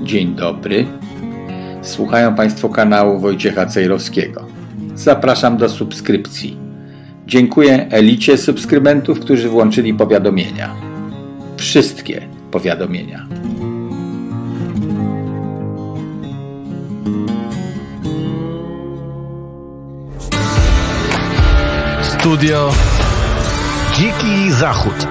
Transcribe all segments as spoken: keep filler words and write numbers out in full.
Dzień dobry. Słuchają Państwo kanału Wojciecha Cejrowskiego. Zapraszam do subskrypcji. Dziękuję elicie subskrybentów, którzy włączyli powiadomienia. Wszystkie powiadomienia. Studio Dziki Zachód.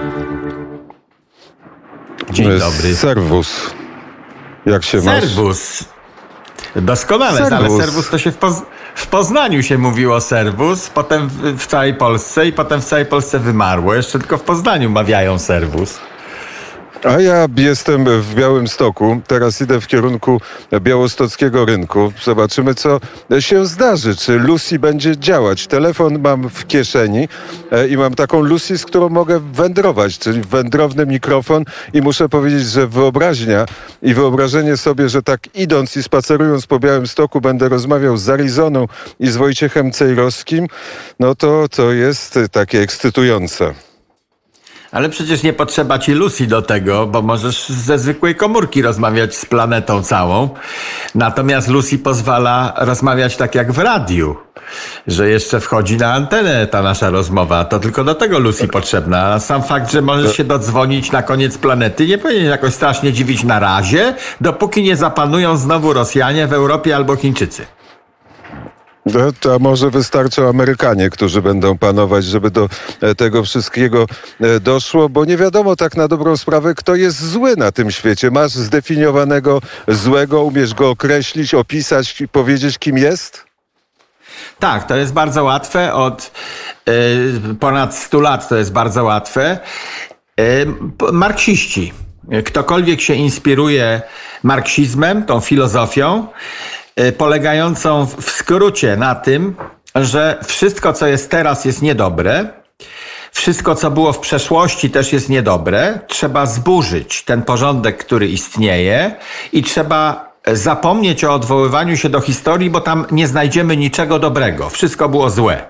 Dzień dobry. Serwus. Jak się masz? Serwus. Doskonale, Serwus. ale serwus to się w, Poz- w Poznaniu się mówiło serwus, potem w, w całej Polsce i potem w całej Polsce wymarło. Jeszcze tylko w Poznaniu mawiają serwus. A ja jestem w Białymstoku. Teraz idę w kierunku białostockiego rynku. Zobaczymy, co się zdarzy. Czy Lucy będzie działać? Telefon mam w kieszeni i mam taką Lucy, z którą mogę wędrować, czyli wędrowny mikrofon. I muszę powiedzieć, że wyobraźnia i wyobrażenie sobie, że tak idąc i spacerując po Białymstoku będę rozmawiał z Arizoną i z Wojciechem Cejrowskim, no to to jest takie ekscytujące. Ale przecież nie potrzeba ci Lucy do tego, bo możesz ze zwykłej komórki rozmawiać z planetą całą. Natomiast Lucy pozwala rozmawiać tak jak w radiu, że jeszcze wchodzi na antenę ta nasza rozmowa. To tylko do tego Lucy potrzebna. A sam fakt, że możesz się dodzwonić na koniec planety, nie powinien jakoś strasznie dziwić na razie, dopóki nie zapanują znowu Rosjanie w Europie albo Chińczycy. No, to może wystarczą Amerykanie, którzy będą panować, żeby do tego wszystkiego doszło, bo nie wiadomo tak na dobrą sprawę, kto jest zły na tym świecie. Masz zdefiniowanego złego, umiesz go określić, opisać i powiedzieć, kim jest? Tak, to jest bardzo łatwe. Od y, ponad stu lat to jest bardzo łatwe. Y, marksiści. Ktokolwiek się inspiruje marksizmem, tą filozofią, polegającą w skrócie na tym, że wszystko, co jest teraz, jest niedobre. Wszystko, co było w przeszłości, też jest niedobre. Trzeba zburzyć ten porządek, który istnieje i trzeba zapomnieć o odwoływaniu się do historii, bo tam nie znajdziemy niczego dobrego. Wszystko było złe.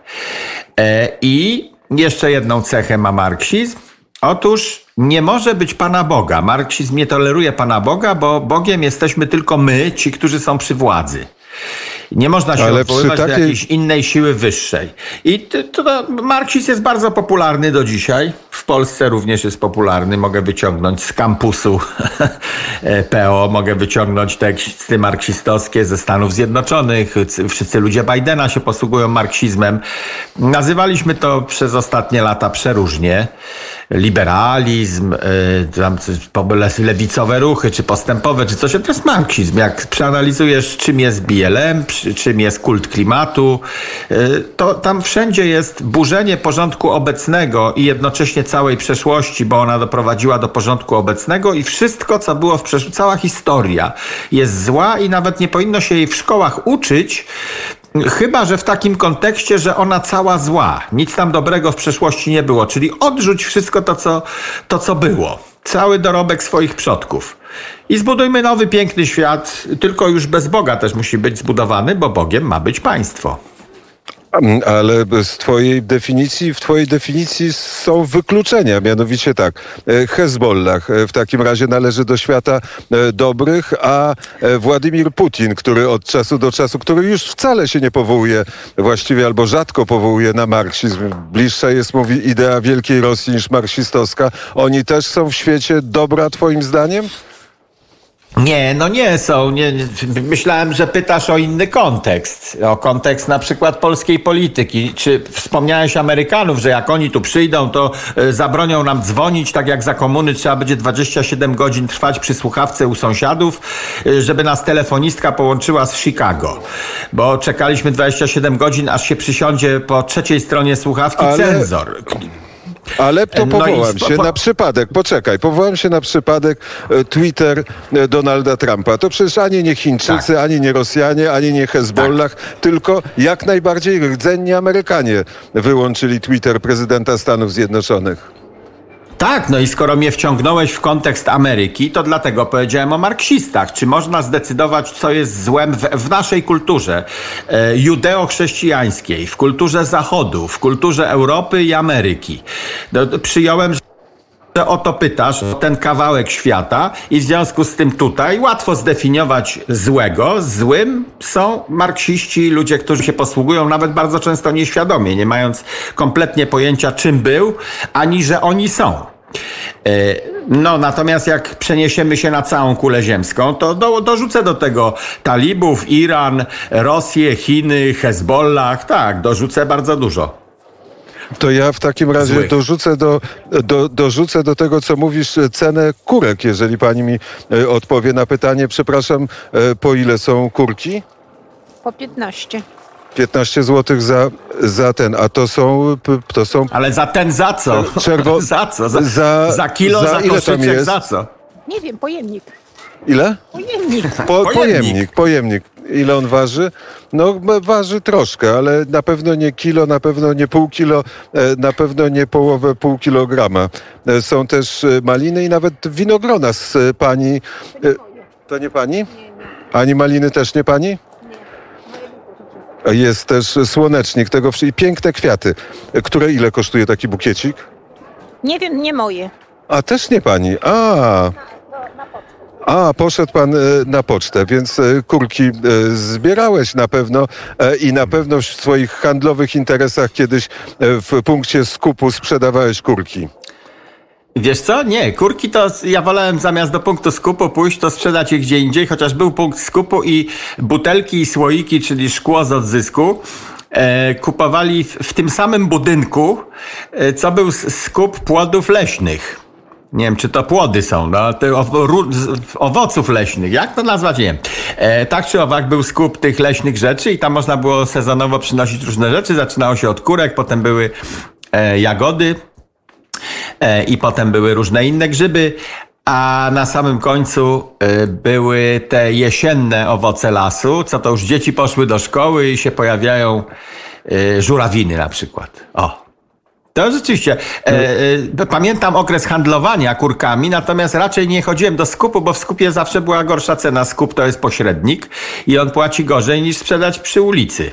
I jeszcze jedną cechę ma marksizm. Otóż nie może być Pana Boga. Marksizm nie toleruje Pana Boga, bo Bogiem jesteśmy tylko my, ci, którzy są przy władzy. Nie można się Ale odwoływać takiej... do jakiejś innej siły wyższej. I to, to, marksizm jest bardzo popularny do dzisiaj. W Polsce również jest popularny. Mogę wyciągnąć z kampusu P O, mogę wyciągnąć teksty marksistowskie ze Stanów Zjednoczonych. Wszyscy ludzie Bidena się posługują marksizmem. Nazywaliśmy to przez ostatnie lata przeróżnie. Liberalizm, tam lewicowe ruchy, czy postępowe, czy coś. To jest marksizm. Jak przeanalizujesz, czym jest B L M, czym jest kult klimatu, to tam wszędzie jest burzenie porządku obecnego i jednocześnie całej przeszłości, bo ona doprowadziła do porządku obecnego i wszystko, co było w przeszłości, cała historia jest zła i nawet nie powinno się jej w szkołach uczyć, chyba że w takim kontekście, że ona cała zła. Nic tam dobrego w przeszłości nie było. Czyli odrzuć wszystko to, co, to, co było. Cały dorobek swoich przodków. I zbudujmy nowy, piękny świat, tylko już bez Boga też musi być zbudowany, bo Bogiem ma być państwo. Ale z twojej definicji, w twojej definicji są wykluczenia, mianowicie tak, Hezbollah w takim razie należy do świata dobrych, a Władimir Putin, który od czasu do czasu, który już wcale się nie powołuje, właściwie albo rzadko powołuje na marksizm, bliższa jest, mówi, idea wielkiej Rosji niż marksistowska, oni też są w świecie dobra, twoim zdaniem? Nie, no nie są. Nie, nie. Myślałem, że pytasz o inny kontekst. O kontekst na przykład polskiej polityki. Czy wspomniałeś Amerykanów, że jak oni tu przyjdą, to y, zabronią nam dzwonić, tak jak za komuny trzeba będzie dwadzieścia siedem godzin trwać przy słuchawce u sąsiadów, y, żeby nas telefonistka połączyła z Chicago. Bo czekaliśmy dwadzieścia siedem godzin, aż się przysiądzie po trzeciej stronie słuchawki Ale... cenzor. Ale to powołam no i... się na przypadek, poczekaj, powołam się na przypadek Twitter Donalda Trumpa. To przecież ani nie Chińczycy, tak. ani nie Rosjanie, ani nie Hezbollah, tak. tylko jak najbardziej rdzenni Amerykanie wyłączyli Twitter prezydenta Stanów Zjednoczonych. Tak, no i skoro mnie wciągnąłeś w kontekst Ameryki, to dlatego powiedziałem o marksistach. Czy można zdecydować, co jest złem w, w naszej kulturze e, judeo-chrześcijańskiej, w kulturze Zachodu, w kulturze Europy i Ameryki? No, przyjąłem, że że o to pytasz, o ten kawałek świata i w związku z tym tutaj łatwo zdefiniować złego. Złym są marksiści, ludzie, którzy się posługują nawet bardzo często nieświadomie, nie mając kompletnie pojęcia, czym był, ani że oni są. No, natomiast jak przeniesiemy się na całą kulę ziemską, to do, dorzucę do tego talibów, Iran, Rosję, Chiny, Hezbollah. Tak, dorzucę bardzo dużo. To ja w takim razie Złych. dorzucę do, do, dorzucę do tego, co mówisz, cenę kurek, jeżeli pani mi odpowie na pytanie. Przepraszam, po ile są kurki? Po piętnaście. piętnaście złotych za, za ten, a to są, to są... Ale za ten za co? Czerwo... za co? Za, za, za kilo, za, za koszyczek, za co? Nie wiem, pojemnik. Ile? Pojemnik. Po, pojemnik. Pojemnik, pojemnik. Ile on waży? No waży troszkę, ale na pewno nie kilo, na pewno nie pół kilo, na pewno nie połowę pół kilograma. Są też maliny i nawet winogrona z pani... To nie pani? Ani maliny też nie pani? Jest też słonecznik tego i piękne kwiaty. Które ile kosztuje taki bukiecik? Nie wiem, nie moje. A też nie pani. A. A, poszedł pan na pocztę, więc kurki zbierałeś na pewno i na pewno w swoich handlowych interesach kiedyś w punkcie skupu sprzedawałeś kurki. Wiesz co? Nie, kurki to ja wolałem zamiast do punktu skupu pójść, to sprzedać je gdzie indziej, chociaż był punkt skupu i butelki i słoiki, czyli szkło z odzysku, e, kupowali w, w tym samym budynku, e, co był skup płodów leśnych. Nie wiem, czy to płody są, no, te owo, owoców leśnych, jak to nazwać, nie wiem. E, tak czy owak był skup tych leśnych rzeczy i tam można było sezonowo przynosić różne rzeczy. Zaczynało się od kurek, potem były e, jagody, i potem były różne inne grzyby, a na samym końcu były te jesienne owoce lasu, co to już dzieci poszły do szkoły i się pojawiają żurawiny na przykład. O. To rzeczywiście. E, e, pamiętam okres handlowania kurkami, natomiast raczej nie chodziłem do skupu, bo w skupie zawsze była gorsza cena. Skup to jest pośrednik i on płaci gorzej niż sprzedać przy ulicy.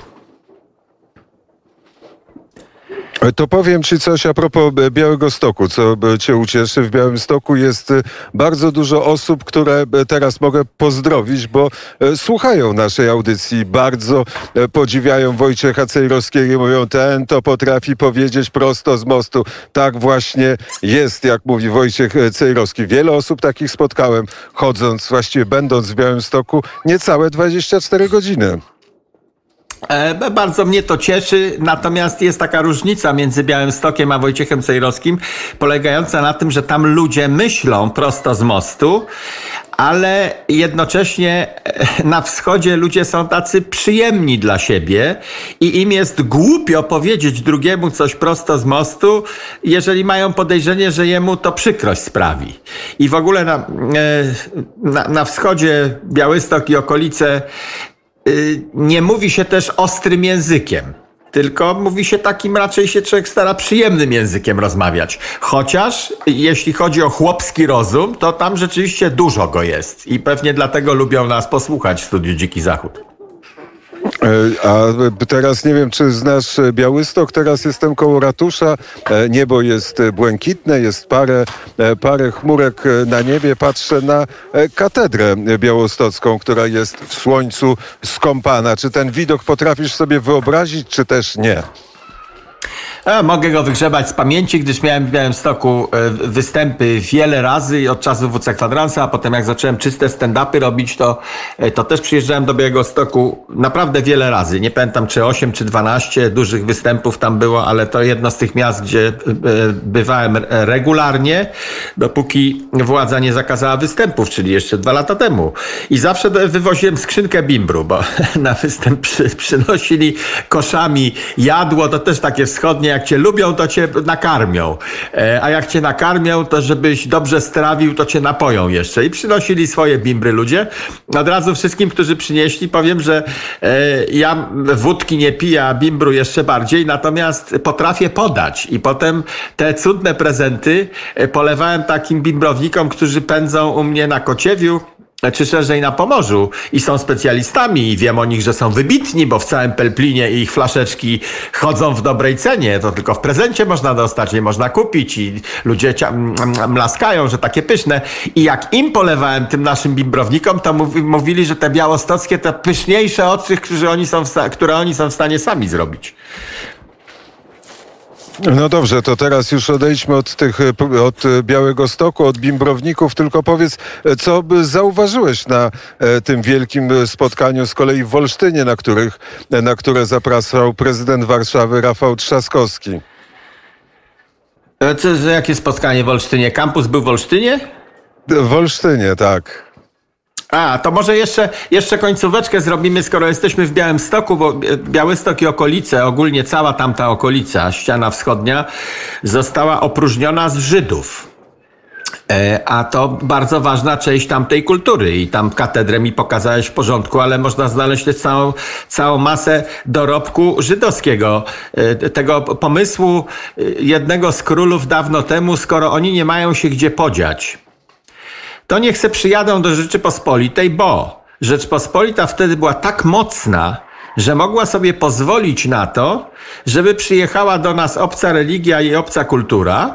To powiem ci coś a propos Białegostoku, co cię ucieszy. W Białymstoku jest bardzo dużo osób, które teraz mogę pozdrowić, bo słuchają naszej audycji, bardzo podziwiają Wojciecha Cejrowskiego i mówią, ten to potrafi powiedzieć prosto z mostu. Tak właśnie jest, jak mówi Wojciech Cejrowski. Wiele osób takich spotkałem, chodząc, właściwie będąc w Białymstoku, niecałe dwadzieścia cztery godziny. E, bardzo mnie to cieszy, natomiast jest taka różnica między Białymstokiem a Wojciechem Cejrowskim, polegająca na tym, że tam ludzie myślą prosto z mostu, ale jednocześnie na wschodzie ludzie są tacy przyjemni dla siebie i im jest głupio powiedzieć drugiemu coś prosto z mostu, jeżeli mają podejrzenie, że jemu to przykrość sprawi. I w ogóle na, na, na wschodzie Białystok i okolice nie mówi się też ostrym językiem, tylko mówi się takim, raczej się człowiek stara przyjemnym językiem rozmawiać. Chociaż jeśli chodzi o chłopski rozum, to tam rzeczywiście dużo go jest i pewnie dlatego lubią nas posłuchać w studiu Dziki Zachód. A teraz nie wiem, czy znasz Białystok, teraz jestem koło ratusza, niebo jest błękitne, jest parę, parę chmurek na niebie, patrzę na katedrę białostocką, która jest w słońcu skąpana. Czy ten widok potrafisz sobie wyobrazić, czy też nie? A, mogę go wygrzebać z pamięci, gdyż miałem w Białymstoku występy wiele razy od czasu W C Kwadransa, a potem jak zacząłem czyste stand-upy robić, to, to też przyjeżdżałem do Białegostoku naprawdę wiele razy. Nie pamiętam, czy osiem, czy dwanaście dużych występów tam było, ale to jedno z tych miast, gdzie bywałem regularnie, dopóki władza nie zakazała występów, czyli jeszcze dwa lata temu. I zawsze wywoziłem skrzynkę bimbru, bo na występ przy, przynosili koszami jadło, to też takie wschodnie, jak cię lubią, to cię nakarmią. E, a jak cię nakarmią, to żebyś dobrze strawił, to cię napoją jeszcze. I przynosili swoje bimbry ludzie. Od razu wszystkim, którzy przynieśli, powiem, że e, ja wódki nie piję, a bimbru jeszcze bardziej, natomiast potrafię podać. I potem te cudne prezenty polewałem takim bimbrownikom, którzy pędzą u mnie na Kociewiu. czy szerzej na Pomorzu i są specjalistami i wiem o nich, że są wybitni, bo w całym Pelplinie ich flaszeczki chodzą w dobrej cenie. To tylko w prezencie można dostać, nie można kupić i ludzie mlaskają, że takie pyszne. I jak im polewałem, tym naszym bimbrownikom, to mówili, że te białostockie to pyszniejsze od tych, które oni są w, które oni są w stanie sami zrobić. No dobrze, to teraz już odejdźmy od tych, od Białegostoku, od bimbrowników, tylko powiedz, co zauważyłeś na tym wielkim spotkaniu z kolei w Wolsztynie, na, których, na które zapraszał prezydent Warszawy Rafał Trzaskowski? Co, jakie spotkanie w Wolsztynie? Kampus był w Wolsztynie? W Wolsztynie, tak. A, to może jeszcze, jeszcze końcóweczkę zrobimy, skoro jesteśmy w Białymstoku, bo Białystok i okolice, ogólnie cała tamta okolica, ściana wschodnia, została opróżniona z Żydów. E, a to bardzo ważna część tamtej kultury i tam katedrę mi pokazałeś w porządku, ale można znaleźć też całą, całą masę dorobku żydowskiego. E, tego pomysłu jednego z królów dawno temu, skoro oni nie mają się gdzie podziać, to niech se przyjadą do Rzeczypospolitej, bo Rzeczpospolita wtedy była tak mocna, że mogła sobie pozwolić na to, żeby przyjechała do nas obca religia i obca kultura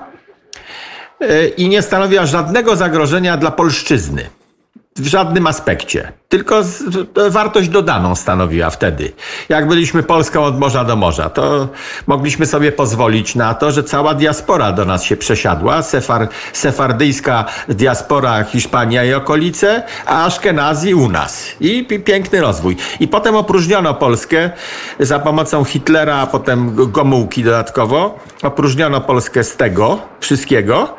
i nie stanowiła żadnego zagrożenia dla polszczyzny. W żadnym aspekcie. Tylko z, wartość dodaną stanowiła wtedy. Jak byliśmy Polską od morza do morza, to mogliśmy sobie pozwolić na to, że cała diaspora do nas się przesiadła. Sefar, sefardyjska diaspora Hiszpania i okolice, a Aszkenazji u nas. I, I piękny rozwój. I potem opróżniono Polskę za pomocą Hitlera, a potem Gomułki dodatkowo. Opróżniono Polskę z tego wszystkiego.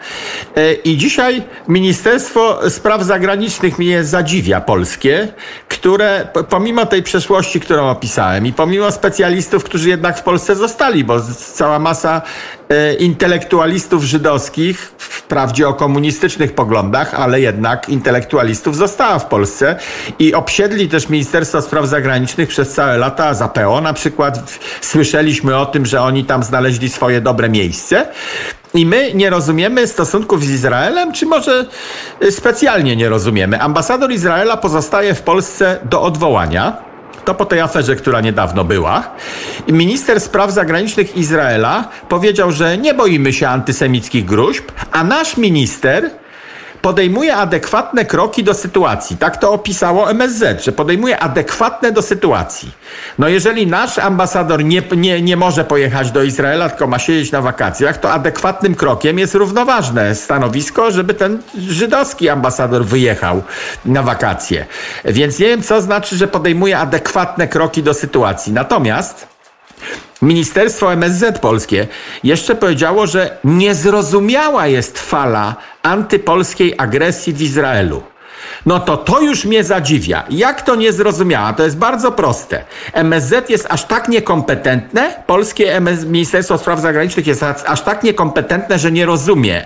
I dzisiaj Ministerstwo Spraw Zagranicznych mnie zadziwia polskie, które pomimo tej przeszłości, którą opisałem i pomimo specjalistów, którzy jednak w Polsce zostali, bo cała masa e, intelektualistów żydowskich, wprawdzie o komunistycznych poglądach, ale jednak intelektualistów została w Polsce i obsiedli też Ministerstwo Spraw Zagranicznych przez całe lata, za P O na przykład słyszeliśmy o tym, że oni tam znaleźli swoje dobre miejsce. I my nie rozumiemy stosunków z Izraelem, czy może specjalnie nie rozumiemy. Ambasador Izraela pozostaje w Polsce do odwołania. To po tej aferze, która niedawno była. I minister spraw zagranicznych Izraela powiedział, że nie boimy się antysemickich gruźb, a nasz minister podejmuje adekwatne kroki do sytuacji. Tak to opisało M S Z, że podejmuje adekwatne do sytuacji. No jeżeli nasz ambasador nie, nie, nie może pojechać do Izraela, tylko ma siedzieć na wakacjach, to adekwatnym krokiem jest równoważne stanowisko, żeby ten żydowski ambasador wyjechał na wakacje. Więc nie wiem, co znaczy, że podejmuje adekwatne kroki do sytuacji. Natomiast Ministerstwo M S Z polskie jeszcze powiedziało, że niezrozumiała jest fala antypolskiej agresji w Izraelu. No to to już mnie zadziwia. Jak to niezrozumiała? To jest bardzo proste. M S Z jest aż tak niekompetentne, polskie M S, Ministerstwo Spraw Zagranicznych jest aż tak niekompetentne, że nie rozumie,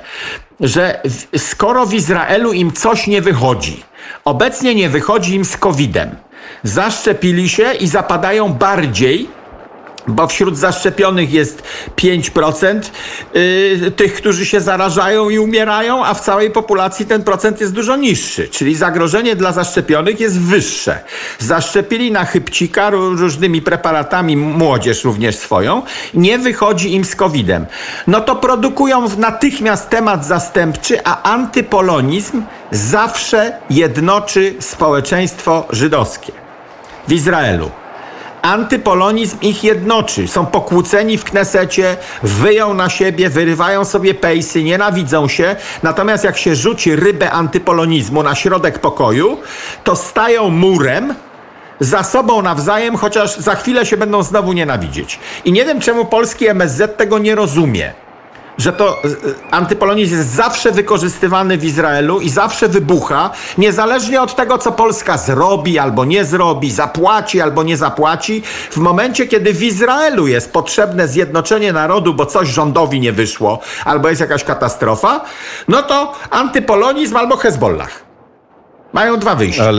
że w, skoro w Izraelu im coś nie wychodzi, obecnie nie wychodzi im z kowidem, zaszczepili się i zapadają bardziej, bo wśród zaszczepionych jest pięć procent yy, tych, którzy się zarażają i umierają, a w całej populacji ten procent jest dużo niższy. Czyli zagrożenie dla zaszczepionych jest wyższe. Zaszczepili na chybcika różnymi preparatami, młodzież również swoją, nie wychodzi im z kowidem. No to produkują natychmiast temat zastępczy, a antypolonizm zawsze jednoczy społeczeństwo żydowskie w Izraelu. Antypolonizm ich jednoczy. Są pokłóceni w Knesecie, wyją na siebie, wyrywają sobie pejsy, nienawidzą się. Natomiast jak się rzuci rybę antypolonizmu na środek pokoju, to stają murem za sobą nawzajem, chociaż za chwilę się będą znowu nienawidzieć. I nie wiem, czemu polski M S Z tego nie rozumie. Że to antypolonizm jest zawsze wykorzystywany w Izraelu i zawsze wybucha, niezależnie od tego, co Polska zrobi albo nie zrobi, zapłaci albo nie zapłaci. W momencie, kiedy w Izraelu jest potrzebne zjednoczenie narodu, bo coś rządowi nie wyszło, albo jest jakaś katastrofa, no to antypolonizm albo Hezbollah. Mają dwa wyjścia. Ale...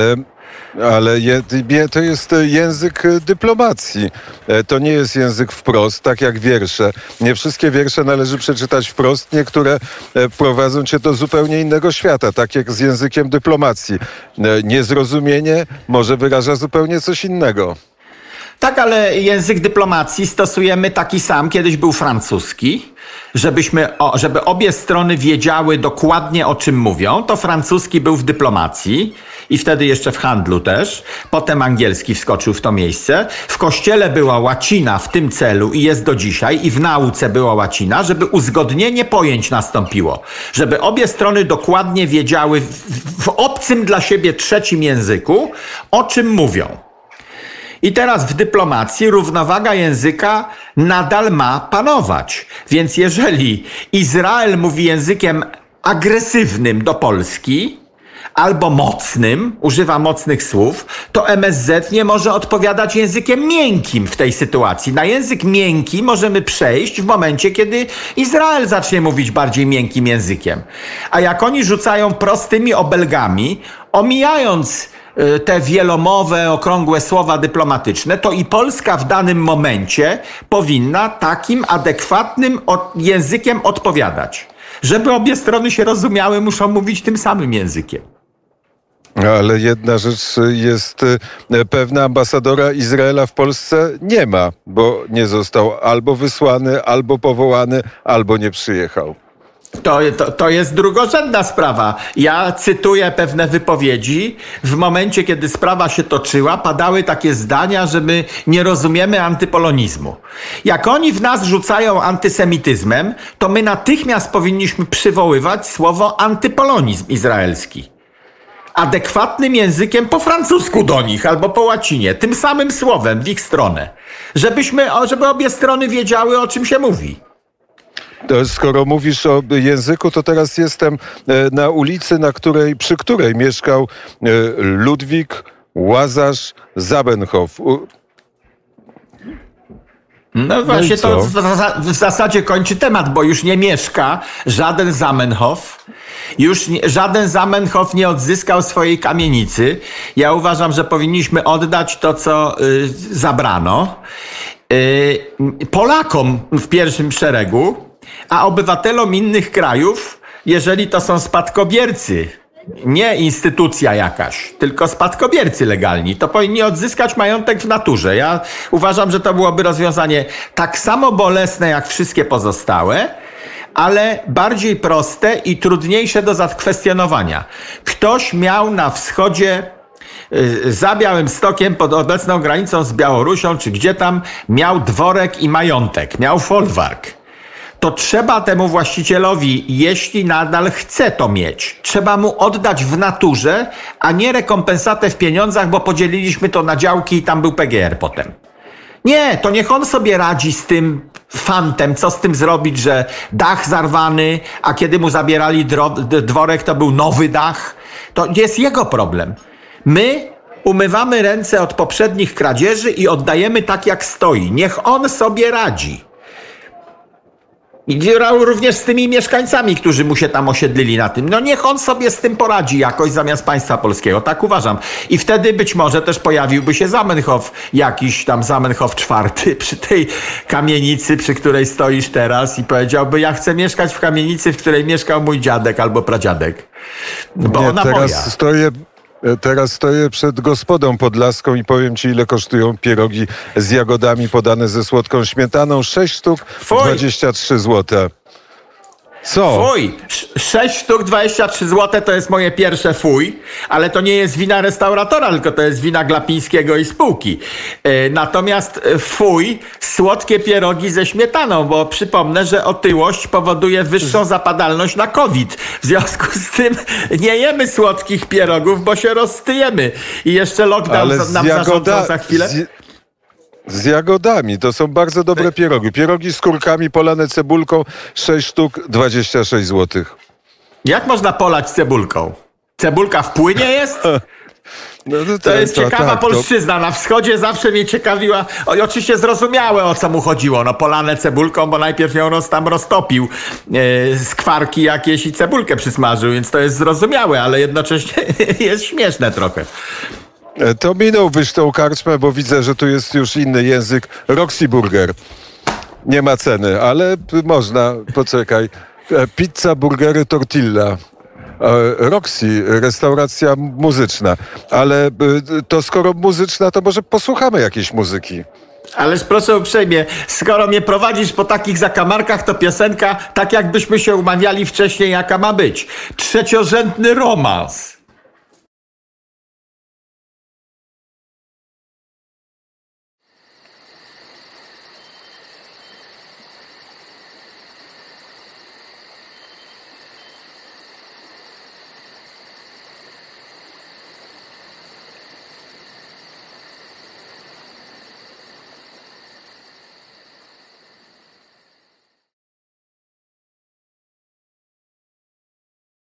Ale je, to jest język dyplomacji. To nie jest język wprost, tak jak wiersze. Nie wszystkie wiersze należy przeczytać wprost. Niektóre prowadzą cię do zupełnie innego świata, tak jak z językiem dyplomacji. Niezrozumienie może wyraża zupełnie coś innego. Tak, ale język dyplomacji stosujemy taki sam, kiedyś był francuski, żebyśmy, o, żeby obie strony wiedziały dokładnie, o czym mówią. To francuski był w dyplomacji i wtedy jeszcze w handlu też. Potem angielski wskoczył w to miejsce. W kościele była łacina w tym celu i jest do dzisiaj, i w nauce była łacina, żeby uzgodnienie pojęć nastąpiło. Żeby obie strony dokładnie wiedziały w, w obcym dla siebie trzecim języku, o czym mówią. I teraz w dyplomacji równowaga języka nadal ma panować. Więc jeżeli Izrael mówi językiem agresywnym do Polski albo mocnym, używa mocnych słów, to M S Z nie może odpowiadać językiem miękkim w tej sytuacji. Na język miękki możemy przejść w momencie, kiedy Izrael zacznie mówić bardziej miękkim językiem. A jak oni rzucają prostymi obelgami, omijając te wielomowe, okrągłe słowa dyplomatyczne, to i Polska w danym momencie powinna takim adekwatnym językiem odpowiadać. Żeby obie strony się rozumiały, muszą mówić tym samym językiem. Ale jedna rzecz jest pewna, ambasadora Izraela w Polsce nie ma, bo nie został albo wysłany, albo powołany, albo nie przyjechał. To, to, to jest drugorzędna sprawa. Ja cytuję pewne wypowiedzi. W momencie, kiedy sprawa się toczyła, padały takie zdania, że my nie rozumiemy antypolonizmu. Jak oni w nas rzucają antysemityzmem, to my natychmiast powinniśmy przywoływać słowo antypolonizm izraelski. Adekwatnym językiem po francusku do nich albo po łacinie, tym samym słowem w ich stronę. Żebyśmy, żeby obie strony wiedziały, o czym się mówi. To skoro mówisz o języku, to teraz jestem na ulicy, na której, przy której mieszkał Ludwik Łazarz Zamenhof. No właśnie, no to w, w zasadzie kończy temat, bo już nie mieszka żaden Zamenhof. Już nie, żaden Zamenhof nie odzyskał swojej kamienicy. Ja uważam, że powinniśmy oddać to, co y, zabrano. Y, Polakom w pierwszym szeregu, a obywatelom innych krajów, jeżeli to są spadkobiercy, nie instytucja jakaś, tylko spadkobiercy legalni, to powinni odzyskać majątek w naturze. Ja uważam, że to byłoby rozwiązanie tak samo bolesne jak wszystkie pozostałe, ale bardziej proste i trudniejsze do zakwestionowania. Ktoś miał na wschodzie, za Białymstokiem, pod obecną granicą z Białorusią, czy gdzie tam, miał dworek i majątek, miał folwark. To trzeba temu właścicielowi, jeśli nadal chce to mieć, trzeba mu oddać w naturze, a nie rekompensatę w pieniądzach, bo podzieliliśmy to na działki i tam był P G R potem. Nie, to niech on sobie radzi z tym fantem, co z tym zrobić, że dach zarwany, a kiedy mu zabierali dro- dworek, to był nowy dach. To jest jego problem. My umywamy ręce od poprzednich kradzieży i oddajemy tak, jak stoi. Niech on sobie radzi. I również z tymi mieszkańcami, którzy mu się tam osiedlili na tym. No niech on sobie z tym poradzi jakoś zamiast państwa polskiego. Tak uważam. I wtedy być może też pojawiłby się Zamenhof, jakiś tam Zamenhof czwarty przy tej kamienicy, przy której stoisz teraz i powiedziałby, ja chcę mieszkać w kamienicy, w której mieszkał mój dziadek albo pradziadek. Bo Nie, ona teraz moja. stoję... Teraz stoję przed gospodą podlaską i powiem ci, ile kosztują pierogi z jagodami podane ze słodką śmietaną. sześć sztuk, dwadzieścia trzy złote. Co? Fuj! sześć sztuk, dwadzieścia trzy złote to jest moje pierwsze fuj, ale to nie jest wina restauratora, tylko to jest wina Glapińskiego i spółki. E, natomiast fuj, słodkie pierogi ze śmietaną, bo przypomnę, że otyłość powoduje wyższą zapadalność na COVID. W związku z tym nie jemy słodkich pierogów, bo się roztyjemy. I jeszcze lockdown nam zarządzał za chwilę. Z... Z jagodami. To są bardzo dobre pierogi. Pierogi z kurkami polane cebulką, sześć sztuk, dwadzieścia sześć złotych. Jak można polać cebulką? Cebulka w płynie jest? No to, to jest to, ciekawa tak, polszczyzna. Na wschodzie zawsze mnie ciekawiła, o, i oczywiście zrozumiałe, o co mu chodziło. No polane cebulką, bo najpierw ją roz, tam roztopił, e, skwarki jakieś i cebulkę przysmażył, więc to jest zrozumiałe, ale jednocześnie jest śmieszne trochę. To minąłbyś tą karczmę, bo widzę, że tu jest już inny język. Roxy Burger. Nie ma ceny, ale można, poczekaj. Pizza, burgery, tortilla. Roxy, restauracja muzyczna. Ale to skoro muzyczna, to może posłuchamy jakiejś muzyki. Ależ proszę uprzejmie, skoro mnie prowadzisz po takich zakamarkach, to piosenka tak jakbyśmy się umawiali wcześniej, jaka ma być. Trzeciorzędny romans.